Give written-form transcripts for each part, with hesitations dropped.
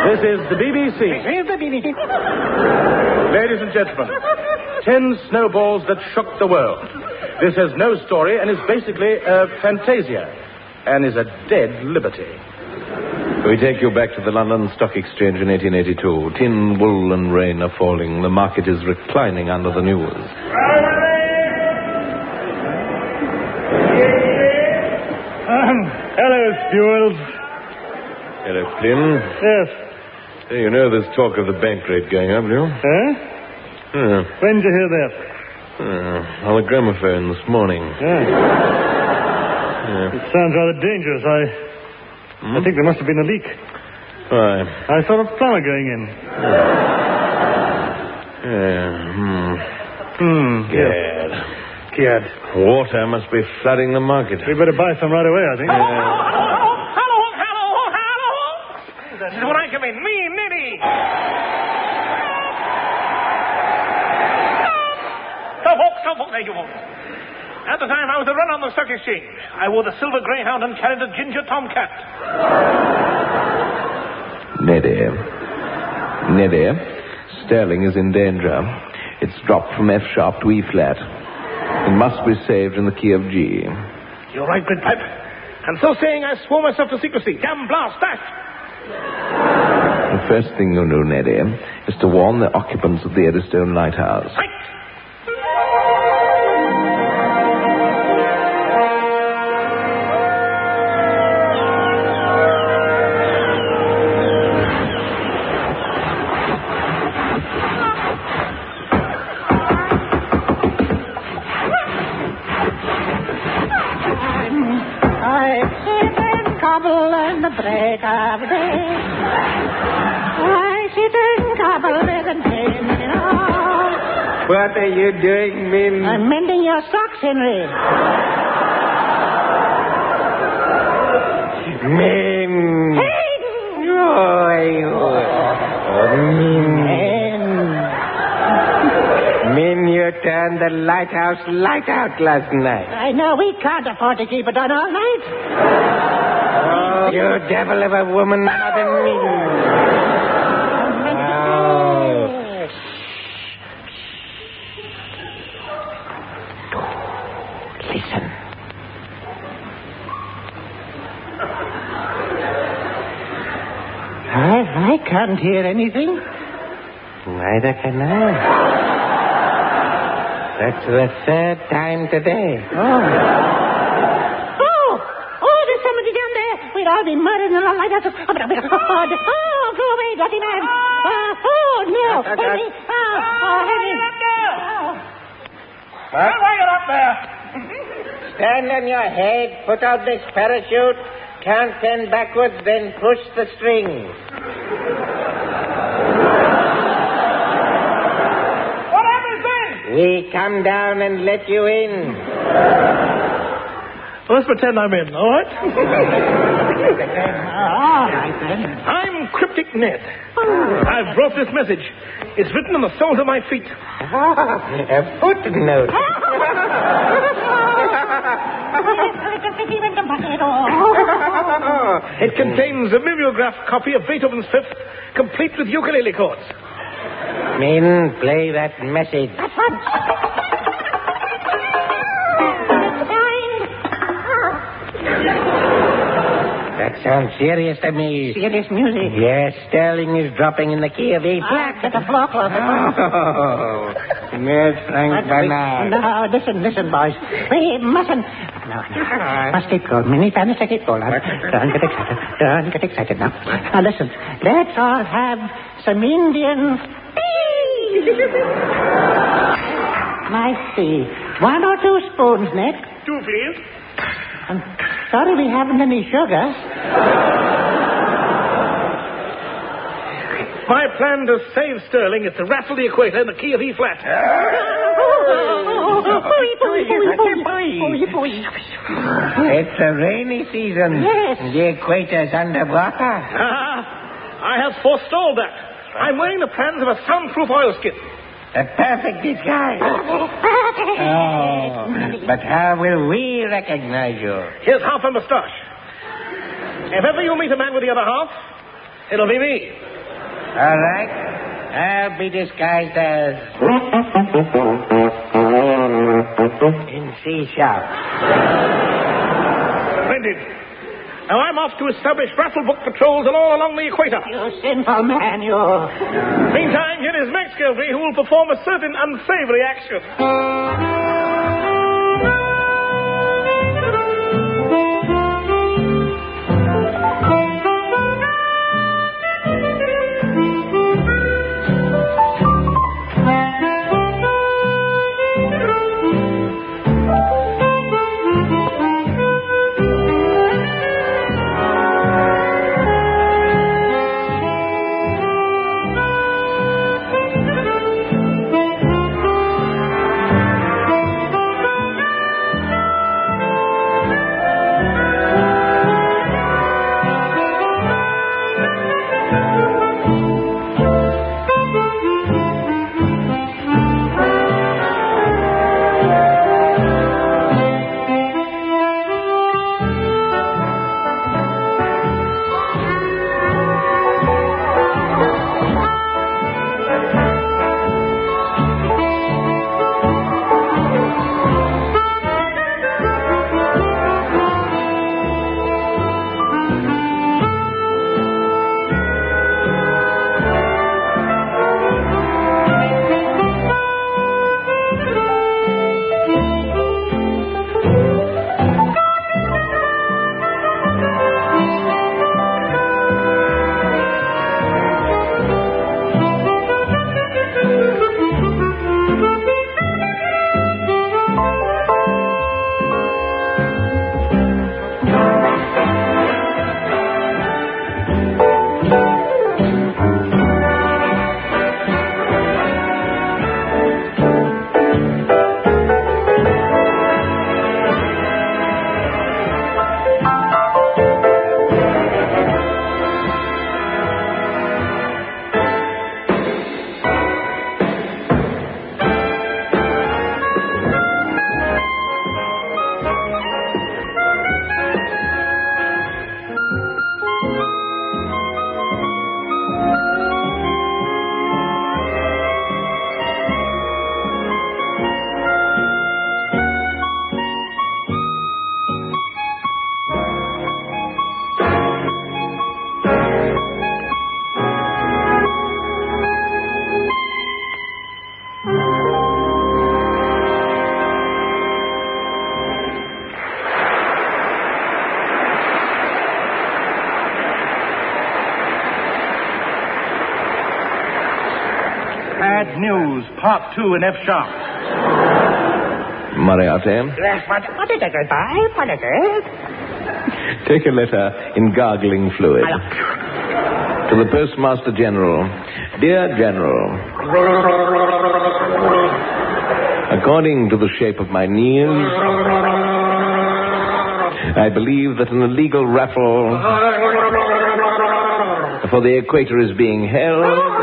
This is the BBC. Ladies and gentlemen, 10 snowballs that shook the world. This has no story and is basically a fantasia and is a dead liberty. We take you back to the London Stock Exchange in 1882. Tin, wool, and rain are falling. The market is reclining under the news. Hello, Stewart. Hello, Flynn. Yes. Hey, you know there's talk of the bank rate going up, do you? Huh? When did you hear that? On the gramophone this morning. Yeah. It sounds rather dangerous. I think there must have been a leak. Why? I saw a plumber going in. Scared. Water must be flooding the market. We better buy some right away, I think. Hello. This is when I come in. Me, Nitty. Stop, folks. There you won't. At the time I was a run on the stock exchange, I wore the silver greyhound and carried a ginger tomcat. Neddy, sterling is in danger. It's dropped from F sharp to E flat. It must be saved in the key of G. You're right, Gridpipe. And so saying, I swore myself to secrecy. Damn blast, dash! The first thing you'll do, Neddy, is to warn the occupants of the Eddystone Lighthouse. Right! The break of day. I sit and cobble with and pain. What are you doing, Min? I'm mending your socks, Henry. Min. Min, you turned the lighthouse light out last night. I know we can't afford to keep it on all night. You devil of a woman, Mother Min. Listen. I can't hear anything. Neither can I. That's the third time today. Oh, there's somebody down there. We'd all be murdered in the lighthouse. Oh, go away, dirty man. No. Henry. Henry. Why are you up there? Stand on your head, put out this parachute, count 10 backwards, then push the string. What happens then? We come down and let you in. Let's pretend I'm in, all right? All right, then. I'm Cryptic Ned. I've brought this message. It's written on the soles of my feet. A footnote. It contains a mimeograph copy of Beethoven's Fifth, complete with ukulele chords. Min, play that message. That sounds serious to me. Serious music. Yes, sterling is dropping in the key of E flat. Get the floor cloth. Oh, Miss Frank Bernard. No, listen, boys. We mustn't. No. Must keep cool. Minnie, must keep cool. Don't get excited now. Now, listen. Let's all have some Indian... Nice tea. 1 or 2 spoons, Nick. 2, please. I'm sorry we haven't any sugar. My plan to save sterling is to rattle the equator in the key of E flat. It's a rainy season. Yes. The equator's underwater. I have forestalled that. I'm wearing the plans of a soundproof oilskin. A perfect disguise. Oh, but how will we recognize you? Here's half a moustache. If ever you meet a man with the other half, it'll be me. All right. I'll be disguised as... in C sharp. Splendid. Now I'm off to establish Rattlebook patrols all along the equator. You sinful man, you. Meantime, here is Max Gilvey, who will perform a certain unsavory action. Bad News, Part 2 in F sharp. Moriarty, Yes, what is it? Goodbye, what is it? take a letter in gargling fluid. To the Postmaster General. Dear General, according to the shape of my knees, I believe that an illegal raffle for the equator is being held,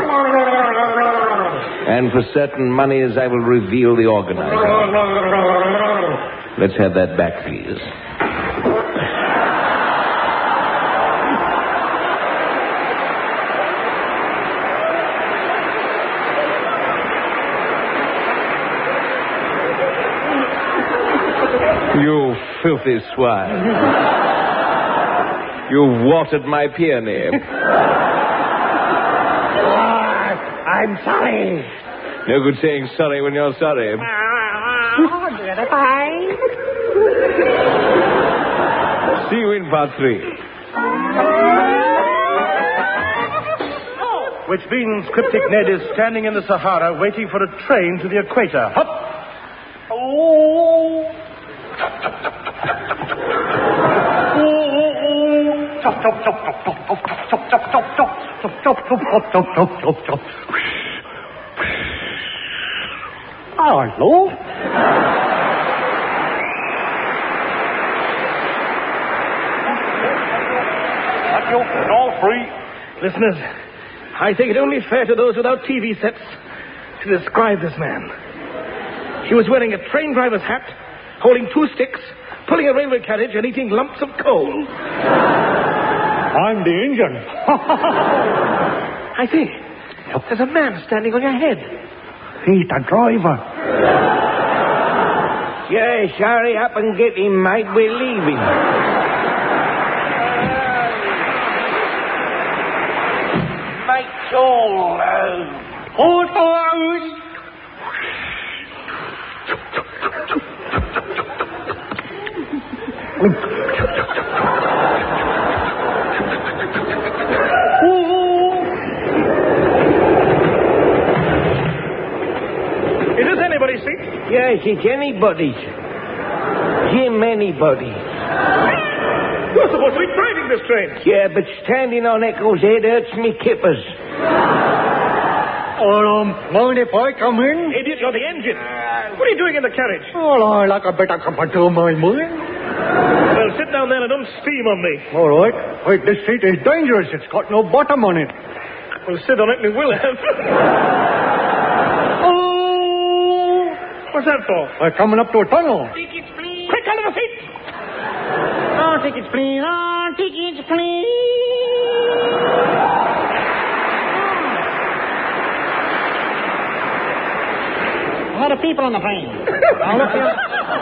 and for certain moneys I will reveal the organizer. Let's have that back, please. You filthy swine. You've watered my peony. I'm sorry. No good saying sorry when you're sorry. See you in Part 3. Which means Cryptic Ned is standing in the Sahara waiting for a train to the equator. Hop! Oh! Chop, chop, chop, chop, chop, chop, chop, chop, chop, chop, chop, chop, chop, chop, chop, chop, chop. Hello? That's you. It's all free. Listeners, I think it only fair to those without TV sets to describe this man. He was wearing a train driver's hat, holding 2 sticks, pulling a railway carriage, and eating lumps of coal. I'm the engine. I think there's a man standing on your head. He's the driver. Yes, hurry up and get him, mate. We're leaving. Mates all low. Hold on. Is this anybody's seat? Yes, it's anybody's. Jim, anybody. You're supposed to be driving this train. Yeah, but standing on Eccles' head hurts me kippers. Mind if I come in? Idiot, you're the engine. What are you doing in the carriage? I like a bit of company to my mind. Well, sit down there and don't steam on me. All right. Wait, this seat is dangerous. It's got no bottom on it. Well, sit on it and we will have. Oh! What's that for? We're coming up to a tunnel. Tickets, please. Quick, under the seat. Oh, tickets, please. Oh, tickets, please. A lot of people on the plane. Now look here.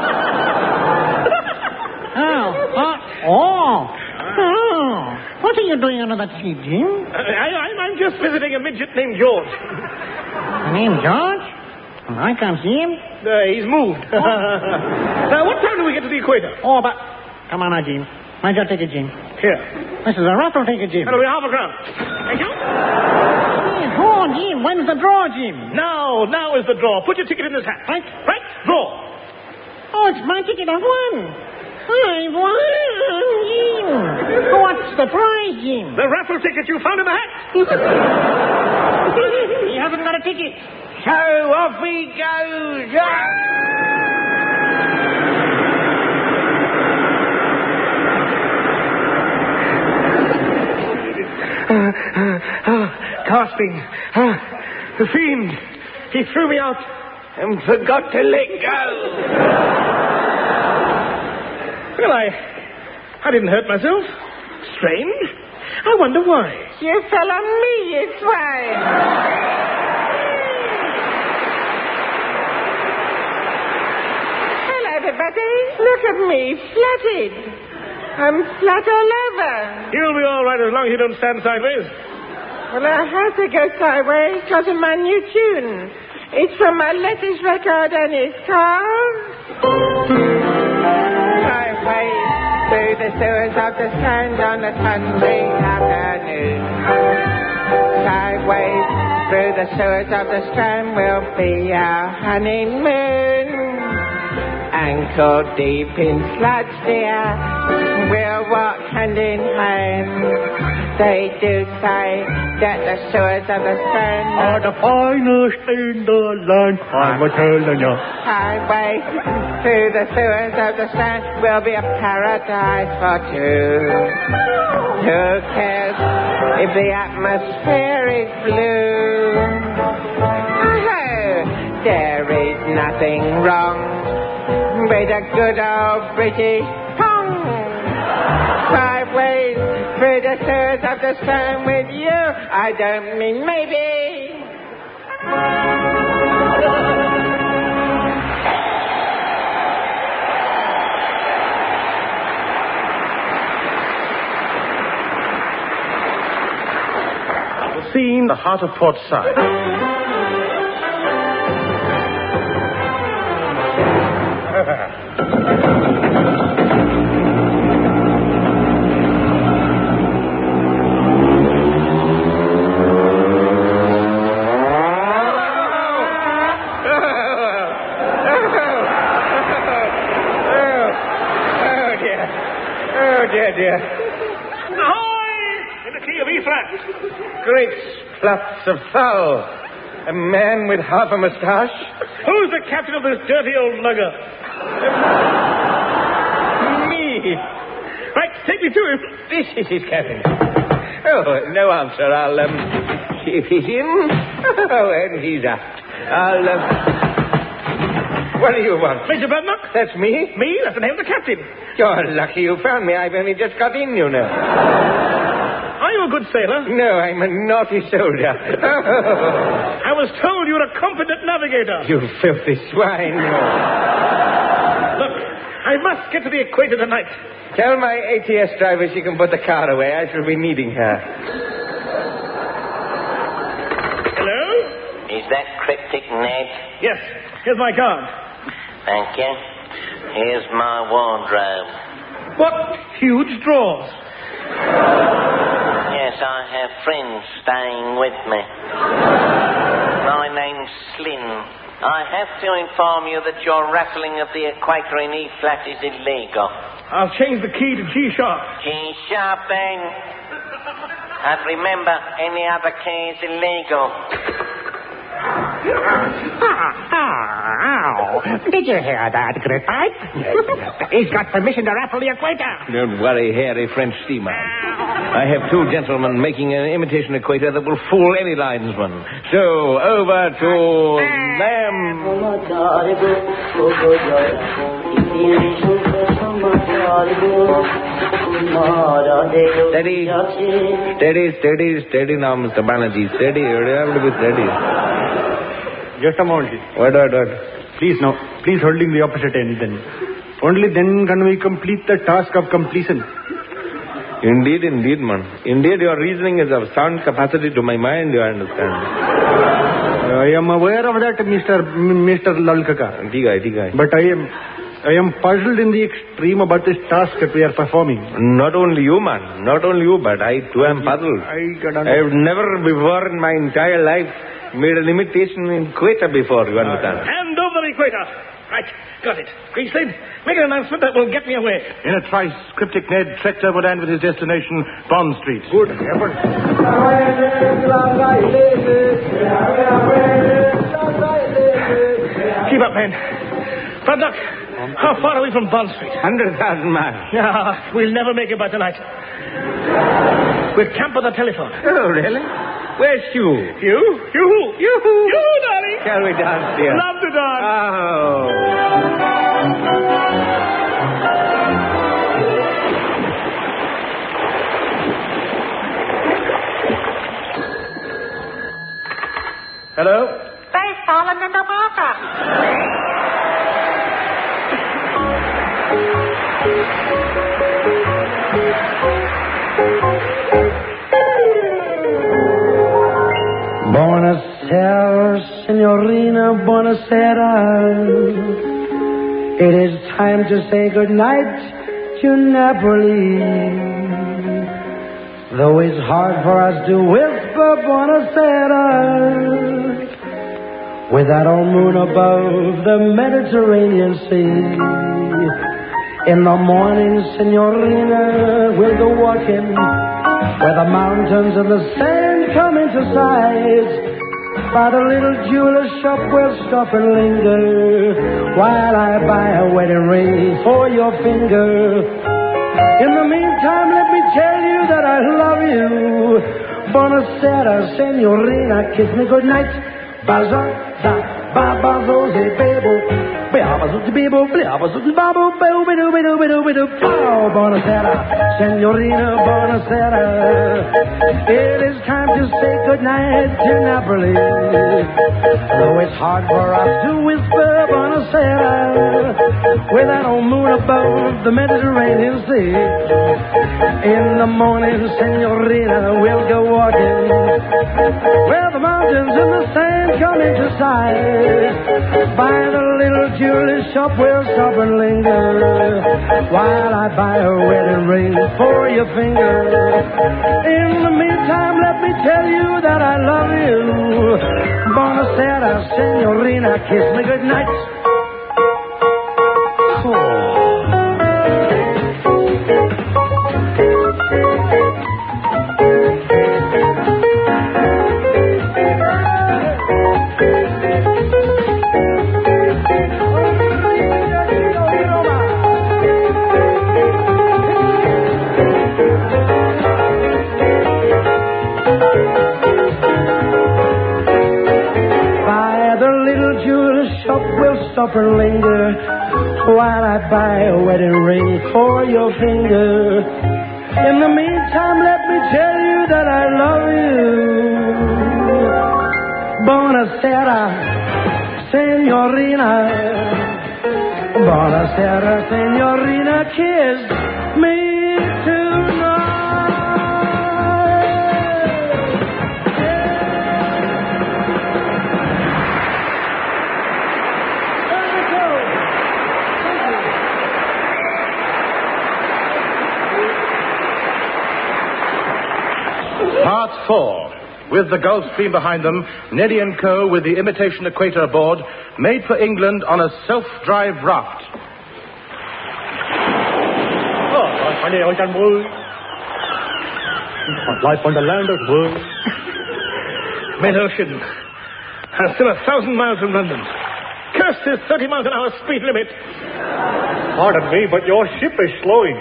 Oh. What are you doing under that seat, Jim? I'm just visiting a midget named George. Name George? I can't see him. He's moved. Now, what time do we get to the equator? Oh, but... Come on now, Jim. Mind your ticket, Jim. Here. This is a raffle ticket, Jim. That'll be half a crown. Thank you. Oh, Jim. When's the draw, Jim? Now is the draw. Put your ticket in this hat. Right. Draw. Oh, it's my ticket. I've won. I've won, Jim. What's the prize, Jim? The raffle ticket you found in the hat. He hasn't got a ticket. So off he goes. Gasping. The fiend. He threw me out. And forgot to let go. Well, I didn't hurt myself. Strange. I wonder why. You fell on me, you swine. Hello, everybody. Look at me, flatted. I'm flat all over. You'll be all right as long as you don't stand sideways. Well, I had to go sideways because of my new tune. It's from my latest record and it's called... Sideways through the sewers of the sand on a Sunday afternoon. Sideways through the sewers of the strand will be our honeymoon. Ankle deep in sludge, dear, we'll walk hand in hand. They do say that the sewers of the strand are the finest in the land. I'm a telling you. Highway through the sewers of the strand will be a paradise for two. Who cares if the atmosphere is blue? Oh, there is nothing wrong with a good old British tongue. Sideways through the sewers of the strand with you. I don't mean maybe. The scene, the heart of Port Said. Dear. Ahoy! In the key of E-flat. Great spluts of foul. A man with half a moustache. Who's the captain of this dirty old lugger? Me. Right, take me to him. This is his cabin. Oh, no answer. I'll, see if he's in. Oh, and he's out. What do you want? Major Bradnock? That's me. Me? That's the name of the captain. You're lucky you found me. I've only just got in, you know. Are you no good sailor. No, I'm a naughty soldier. I was told you were a competent navigator. You filthy swine. Look, I must get to the equator tonight. Tell my ATS driver she can put the car away. I shall be needing her. Hello? Is that Cryptic Ned? Yes. Here's my card. Thank you. Here's my wardrobe. What huge drawers. Yes, I have friends staying with me. My name's Slim. I have to inform you that your rattling of the equator in E-flat is illegal. I'll change the key to G-sharp. G-sharp, then. And remember, any other key is illegal. Did you hear that, Grippipe? He's got permission to rattle the equator. Don't worry, hairy French seaman. I have two gentlemen making an imitation equator that will fool any linesman. So, over to them. Steady now, Mr. Banerjee. Steady. You have to be steady. Just a moment. What? Please, no. Please holding the opposite end then. Only then can we complete the task of completion. Indeed, man. Indeed, your reasoning is of sound capacity to my mind, you understand. I am aware of that, Mr. Lalkaka. Tigai. But I am puzzled in the extreme about this task that we are performing. Not only you, man. Not only you, but I too am puzzled. I have never before in my entire life made an imitation equator before, you understand. Hand over the equator. Right, got it. Greaseland, make an announcement that will get me away. In a trice, Cryptic Ned treks overland with his destination, Bond Street. Good effort. Keep up, man. Braddock, how far are we from Bond Street? 100,000 miles. Yeah, we'll never make it by tonight. We'll camp at the telephone. Oh, really? Where's you? You, darling. Shall we dance, dear? Love to dance. Oh. Hello? They've fallen in the water. Buonasera, signorina, buonasera. It is time to say goodnight to Napoli. Though it's hard for us to whisper buonasera with that old moon above the Mediterranean Sea. In the morning, signorina, we'll go walking where the mountains and the sand come into sight. By the little jeweler's shop we'll stop and linger while I buy a wedding ring for your finger. In the meantime, let me tell you that I love you. Buonasera, signorina, kiss me goodnight. Baza, da, ba, ba, zo, ze, bebo. Buonasera, signorina, buonasera. It is time to say goodnight to Napoli. Though it's hard for us to whisper buonasera with that old moon above the Mediterranean Sea. In the morning, signorina, we'll go walking where the mountains and the sand come into sight. By the little jewelry shop we'll stop and linger while I buy a wedding ring for your finger. In the meantime, let me tell you that I love you. Buonasera, signorina, kiss me goodnight. Stop and linger while I buy a wedding ring for your finger. In the meantime, let me tell you that I love you. Buonasera, signorina. Buonasera, signorina. Kiss me tonight. Part 4. With the Gulf Stream behind them, Neddy & Co. with the imitation equator aboard, made for England on a self-drive raft. Funny ocean world. Life on the land of world. Mid-ocean. I'm still 1,000 miles from London. Curse this 30 miles an hour speed limit. Pardon me, but your ship is slowing.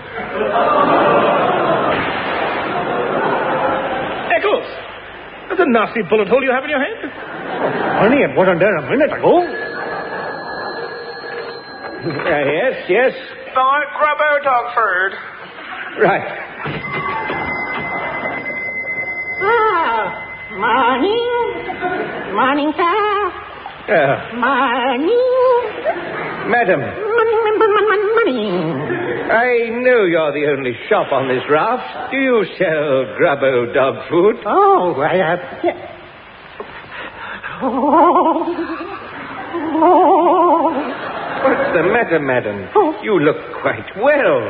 Eccles! That's a nasty bullet hole you have in your head. Honey, it wasn't there a minute ago. Yes. Lord Grubbo Dogford. Right. Morning. Morning, sir. Morning. Madam, Morning. I know you're the only shop on this raft. Do you sell Grubbo dog food? Oh, I have... What's the matter, madam? You look quite well.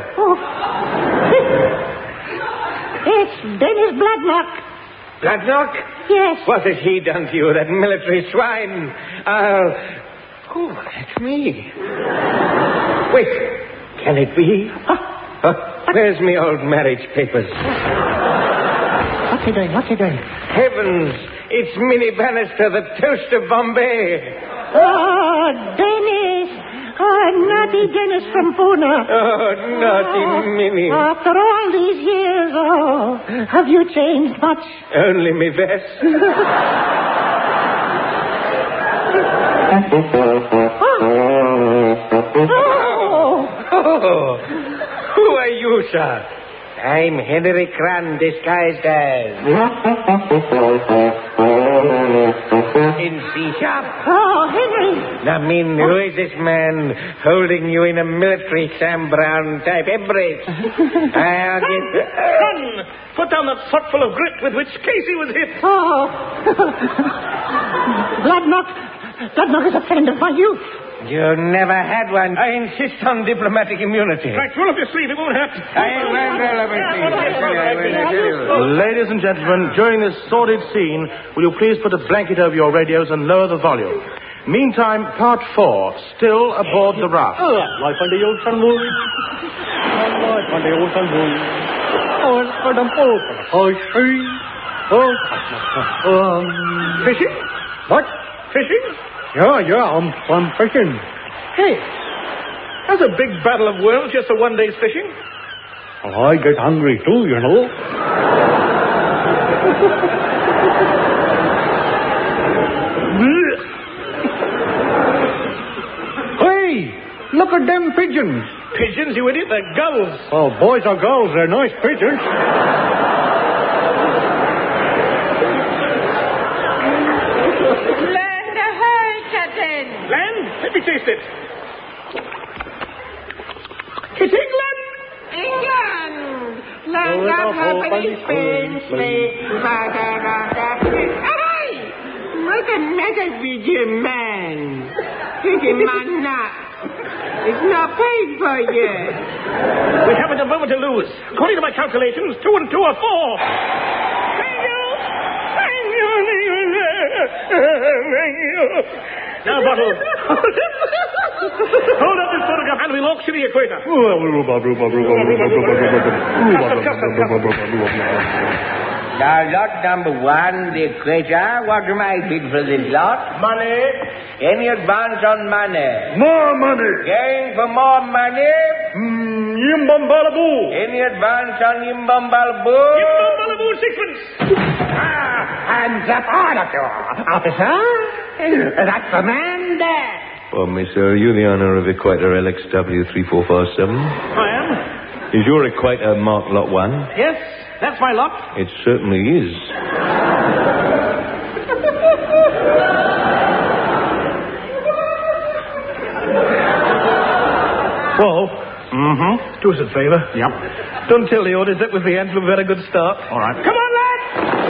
It's Dennis Bloodlock. Bloodlock? Yes. What has he done to you, that military swine? Oh, that's me. Wait, can it be? Where's me old marriage papers? What's he doing? Heavens, it's Minnie Bannister, the toast of Bombay. Oh, Dennis. Oh, naughty Dennis from Pune. Oh, naughty Minnie. After all these years, have you changed much? Only me best. Oh, who are you, sir? I'm Henry Cran, disguised as... in C-sharp. Oh, Henry. I mean, who is this man holding you in a military Sam Brown type embrace? I'll get... Run! Put down that full of grit with which Casey was hit. Oh. Bloodlock is a friend of my youth. You never had one. I insist on diplomatic immunity. Right, roll up your sleeve. It won't hurt. Ladies and gentlemen, during this sordid scene, will you please put a blanket over your radios and lower the volume? Meantime, part 4, still aboard the raft. Life on the ocean world. Life on the ocean world. Fishing? What? Fishing? Yeah, I'm fishing. Hey, that's a big battle of worms just for one day's fishing. Oh, I get hungry too, you know. Hey, look at them pigeons. Pigeons, you idiot, they're gulls. Oh, boys or girls, they're nice pigeons. Land? Let me taste it. It's England! England! Land of company, Spain, Spain, Hey! What's the matter with you, man? Take a man up. It's not paid for yet. We haven't a moment to lose. According to my calculations, 2 and 2 are 4. Thank you! Now, Bottle. Hold up this photograph and we'll auction the equator. Now, lot number 1, the equator. What am I bid for this lot? Money. Any advance on money? More money. Going for more money? Yimbambalaboo. Any advance on Yimbambalaboo? Yimbambalaboo, sixpence. Hands up, all of you. Officer, that's the man there. Oh, miss, are you the owner of Equator LXW 3447? I am. Is your Equator marked Lot 1? Yes. That's my lot. It certainly is. Whoa. Mm-hmm. Do us a favor. Yep. Don't tell the orders that was the end to a very good start. All right. Come on, lads!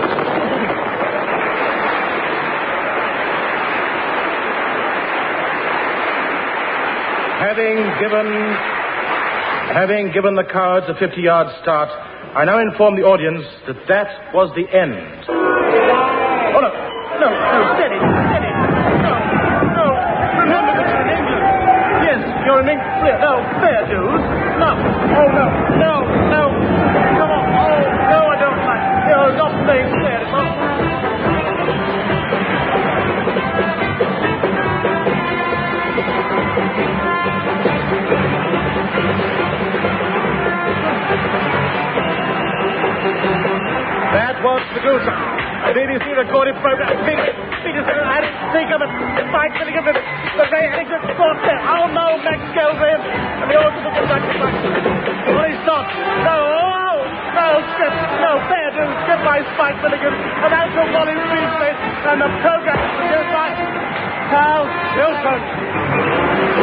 Having given the cards a 50-yard start, I now inform the audience that that was the end. Oh, no, steady. No, remember that you're in England. Yes, you're in England. No, fair dues. No, oh, no. Come on. Oh, no, I don't like it. You're not playing fair. That was Medusa, a BBC recorded program. Peterson, Harry, Seacombe, and Mike Milligan, the Ray Harrington Sports there. Oh no, Max Kelvin, and the order to the back. Police stop. No, skip. No, fair dues. Skip by Spike Milligan, and out to Wally Speedface, and the program is produced by Hal Hilton.